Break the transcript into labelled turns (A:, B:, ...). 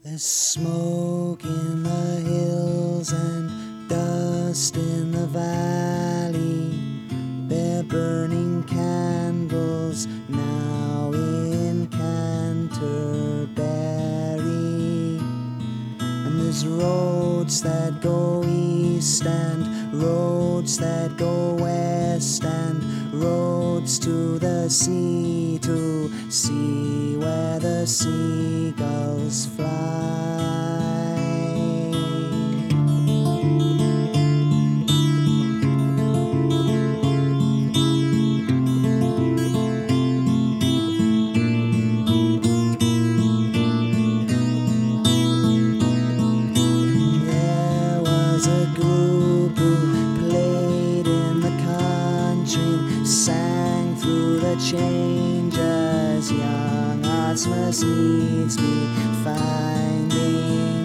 A: There's smoke in the hills and dust in the valley. They're burning candles now in Canterbury. And there's roads that go east and roads that go west and roads to the sea to see where the seagulls fly. There was a group who played in the country, sang through the changes. Young hearts must needs be finding